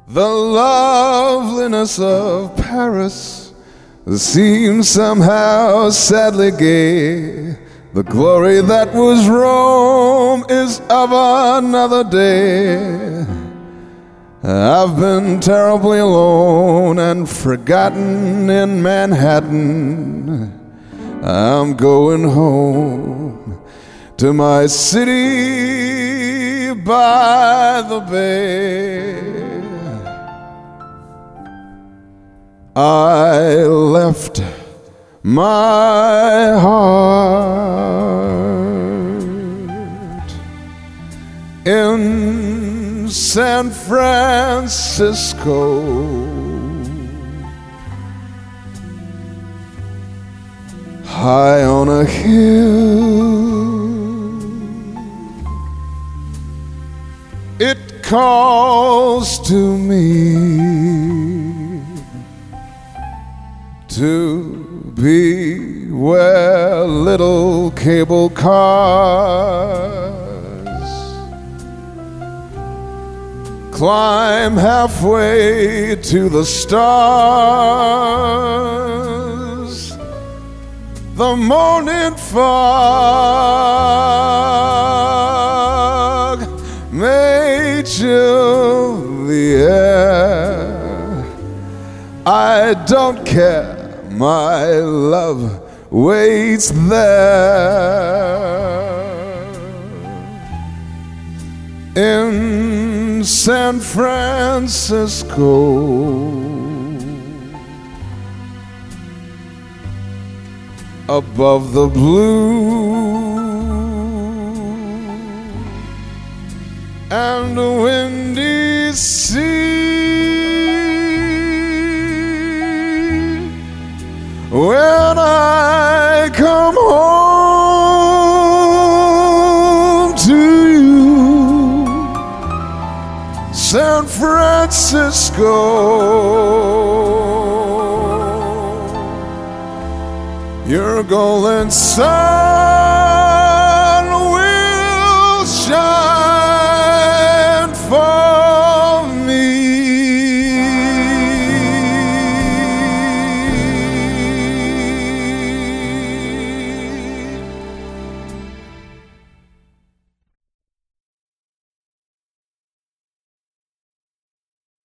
The loveliness of Paris seems somehow sadly gay. The glory that was Rome is of another day. I've been terribly alone and forgotten in Manhattan. I'm going home to my city by the bay. I left my heart in San Francisco, high on a hill. It calls to me to be where little cable cars climb halfway to the stars. The morning fog may chill the air. I don't care, my love waits there in San Francisco, above the blue and windy sea. When I come home to you, San Francisco, your golden sun will shine.